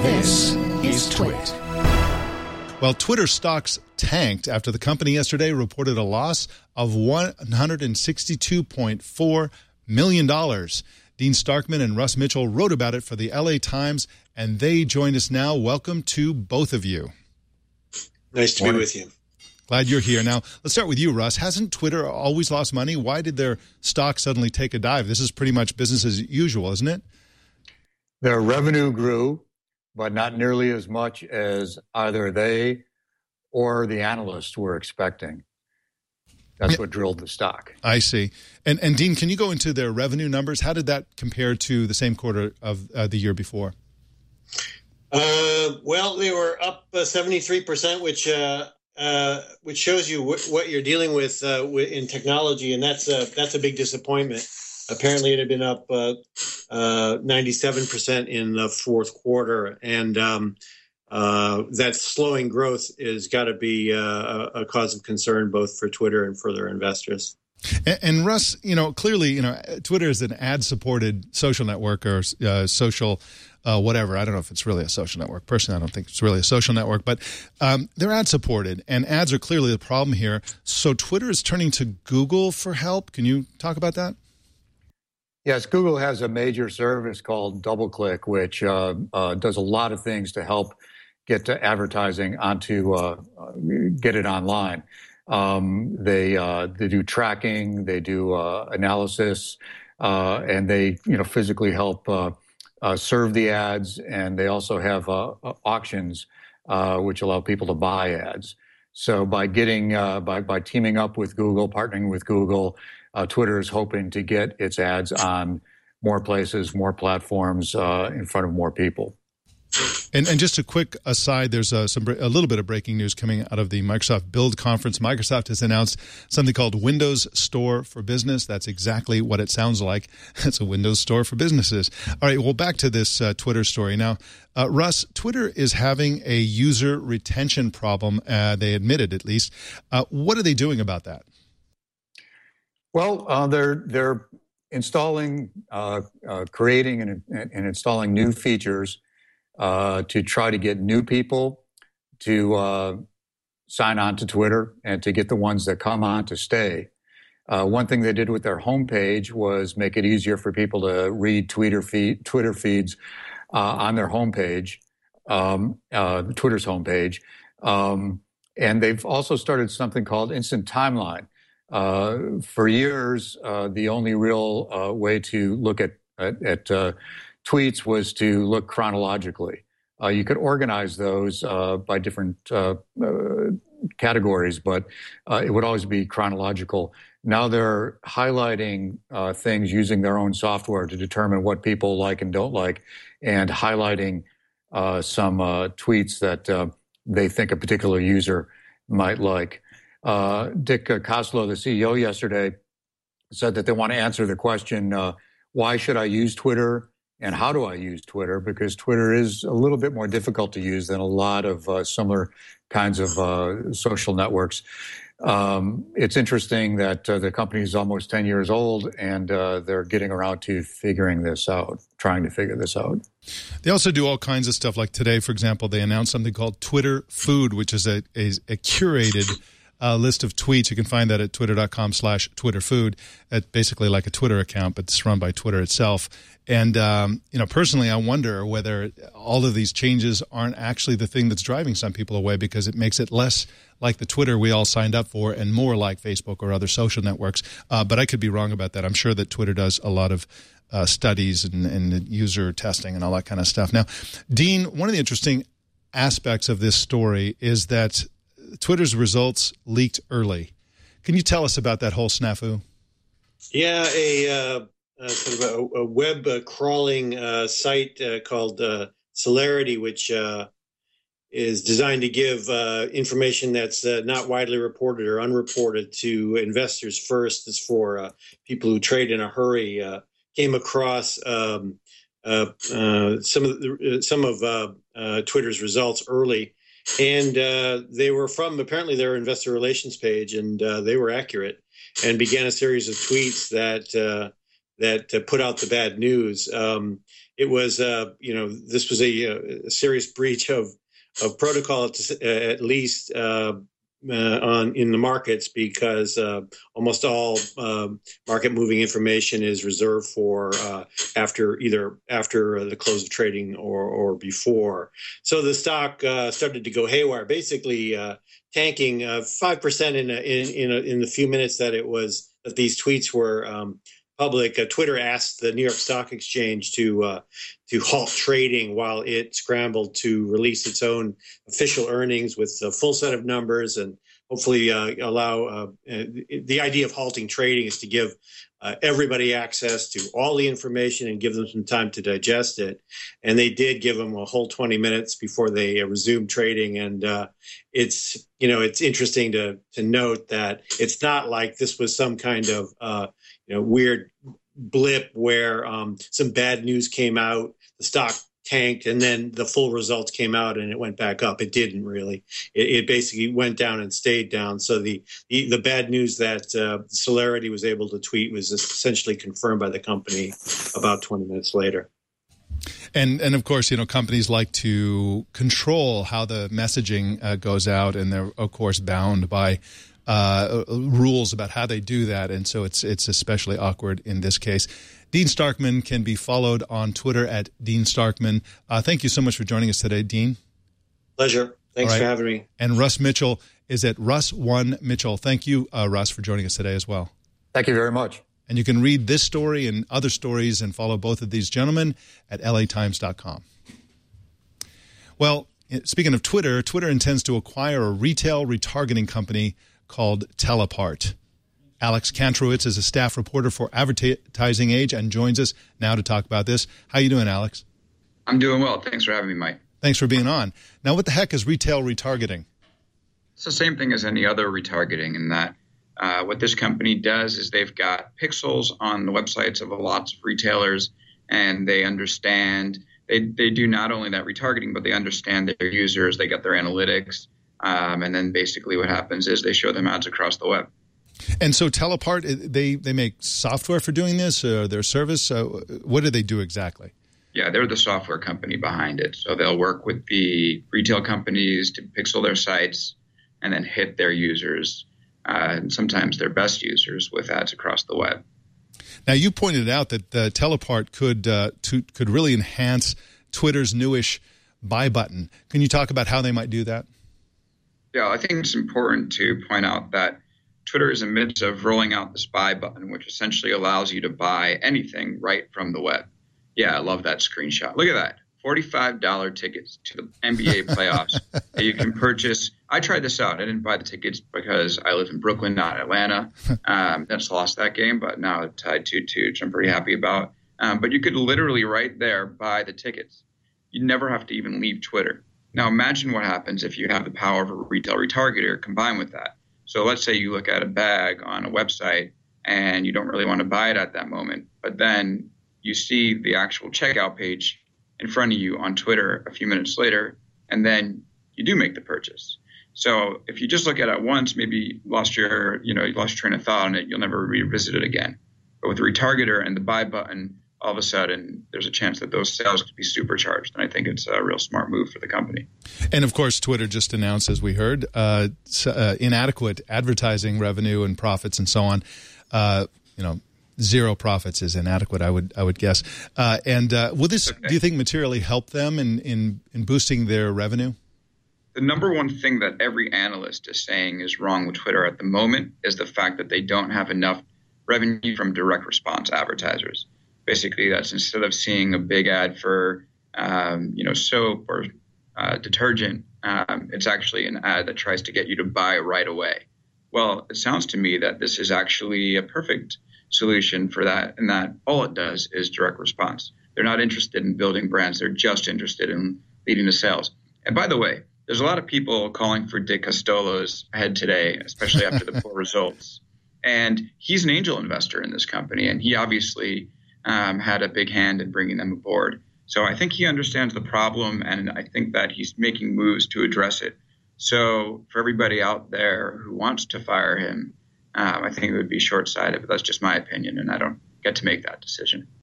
This is Twit. Well, Twitter stocks tanked after the company yesterday reported a loss of $162.4 million. Dean Starkman and Russ Mitchell wrote about it for the LA Times, and they join us now. Welcome to both of you. Nice to be with you. Glad you're here. Now, let's start with you, Russ. Hasn't Twitter always lost money? Why did their stock suddenly take a dive? This is pretty much business as usual, isn't it? Their revenue grew, but not nearly as much as either they or the analysts were expecting. That's what drilled the stock. I see. And Dean, can you go into their revenue numbers? How did that compare to the same quarter of the year before? Well, they were up 73%, which shows you what you're dealing with in technology, and that's a big disappointment. Apparently, it had been up 97% in the fourth quarter, and that slowing growth has got to be a cause of concern both for Twitter and for their investors. And Russ, clearly, Twitter is an ad-supported social network or social whatever. I don't know if it's really a social network. Personally, I don't think it's really a social network, but they're ad-supported, and ads are clearly the problem here. So Twitter is turning to Google for help. Can you talk about that? Yes, Google has a major service called DoubleClick, which does a lot of things to help get to advertising get it online. They do tracking, they do analysis, and they physically help serve the ads, and they also have auctions which allow people to buy ads. So by teaming up with Google, partnering with Google, Twitter is hoping to get its ads on more places, more platforms, in front of more people. And just a quick aside, there's a little bit of breaking news coming out of the Microsoft Build conference. Microsoft has announced something called Windows Store for Business. That's exactly what it sounds like. It's a Windows Store for businesses. All right, well, back to this Twitter story. Now, Russ, Twitter is having a user retention problem. They admitted, at least. What are they doing about that? Well, they're installing, creating and installing new features to try to get new people to sign on to Twitter and to get the ones that come on to stay. One thing they did with their homepage was make it easier for people to read Twitter feeds on their homepage, Twitter's homepage. And they've also started something called Instant Timeline. For years, the only real way to look at tweets was to look chronologically. You could organize those by different categories, but it would always be chronological. Now they're highlighting things using their own software to determine what people like and don't like, and highlighting some tweets that they think a particular user might like. Dick Costolo, the CEO, yesterday said that they want to answer the question, why should I use Twitter and how do I use Twitter? Because Twitter is a little bit more difficult to use than a lot of similar kinds of social networks. It's interesting that the company is almost 10 years old and they're getting around to trying to figure this out. They also do all kinds of stuff. Like today, for example, they announced something called Twitter Food, which is a curated list of tweets. You can find that at twitter.com/twitterfood. It's basically like a Twitter account, but it's run by Twitter itself. And, personally, I wonder whether all of these changes aren't actually the thing that's driving some people away, because it makes it less like the Twitter we all signed up for and more like Facebook or other social networks. But I could be wrong about that. I'm sure that Twitter does a lot of studies and user testing and all that kind of stuff. Now, Dean, one of the interesting aspects of this story is that Twitter's results leaked early. Can you tell us about that whole snafu? Yeah, sort of a web crawling site called Celerity, which is designed to give information that's not widely reported or unreported to investors first. It's for people who trade in a hurry. Came across some of Twitter's results early. And they were from apparently their investor relations page, and they were accurate, and began a series of tweets that that put out the bad news. It was, this was a serious breach of protocol, at least in the markets, because almost all market moving information is reserved for after the close of trading or before. So the stock started to go haywire, basically tanking 5% in the few minutes that these tweets were public. Twitter asked the New York Stock Exchange to halt trading while it scrambled to release its own official earnings with a full set of numbers, and hopefully allow the idea of halting trading is to give everybody access to all the information and give them some time to digest it. And they did give them a whole 20 minutes before they resumed trading. And it's interesting to note that it's not like this was some kind of weird blip where some bad news came out, the stock tanked, and then the full results came out and it went back up. It didn't really. It basically went down and stayed down. So the bad news that Celerity was able to tweet was essentially confirmed by the company about 20 minutes later. And of course, companies like to control how the messaging goes out, and they're of course bound by rules about how they do that, and so it's especially awkward in this case. Dean Starkman can be followed on Twitter at Dean Starkman. Thank you so much for joining us today, Dean. Pleasure. Thanks for having me. And Russ Mitchell is at Russ1Mitchell. Thank you, Russ, for joining us today as well. Thank you very much. And you can read this story and other stories and follow both of these gentlemen at latimes.com. Well, speaking of Twitter, Twitter intends to acquire a retail retargeting company called Telepart. Alex Kantrowitz is a staff reporter for Advertising Age and joins us now to talk about this. How you doing, Alex? I'm doing well. Thanks for having me, Mike. Thanks for being on. Now, what the heck is retail retargeting? It's the same thing as any other retargeting in that what this company does is they've got pixels on the websites of lots of retailers, and they understand, they do not only that retargeting, but they understand their users, they get their analytics, and then basically what happens is they show them ads across the web. And so Telepart, they make software for doing this, their service? What do they do exactly? Yeah, they're the software company behind it. So they'll work with the retail companies to pixel their sites and then hit their users, and sometimes their best users, with ads across the web. Now, you pointed out that Telepart could really enhance Twitter's newish buy button. Can you talk about how they might do that? Yeah, I think it's important to point out that Twitter is in the midst of rolling out this buy button, which essentially allows you to buy anything right from the web. Yeah, I love that screenshot. Look at that. $45 tickets to the NBA playoffs that you can purchase. I tried this out. I didn't buy the tickets because I live in Brooklyn, not Atlanta. That's lost that game, but now it's tied 2-2, which I'm pretty happy about. But you could literally right there buy the tickets. You never have to even leave Twitter. Now imagine what happens if you have the power of a retail retargeter combined with that. So let's say you look at a bag on a website and you don't really want to buy it at that moment, but then you see the actual checkout page in front of you on Twitter a few minutes later, and then you do make the purchase. So if you just look at it once, maybe you lost your train of thought on it, you'll never revisit it again. But with the retargeter and the buy button, all of a sudden there's a chance that those sales could be supercharged. And I think it's a real smart move for the company. And of course, Twitter just announced, as we heard, inadequate advertising revenue and profits and so on. Zero profits is inadequate, I would guess. Will this, do you think, materially help them in boosting their revenue? The number one thing that every analyst is saying is wrong with Twitter at the moment is the fact that they don't have enough revenue from direct response advertisers. Basically, that's instead of seeing a big ad for soap or detergent, it's actually an ad that tries to get you to buy right away. Well, it sounds to me that this is actually a perfect solution for that, and that all it does is direct response. They're not interested in building brands. They're just interested in leading to sales. And by the way, there's a lot of people calling for Dick Costolo's head today, especially after the poor results. And he's an angel investor in this company, and he obviously had a big hand in bringing them aboard. So I think he understands the problem, and I think that he's making moves to address it. So for everybody out there who wants to fire him, I think it would be short-sighted, but that's just my opinion, and I don't get to make that decision.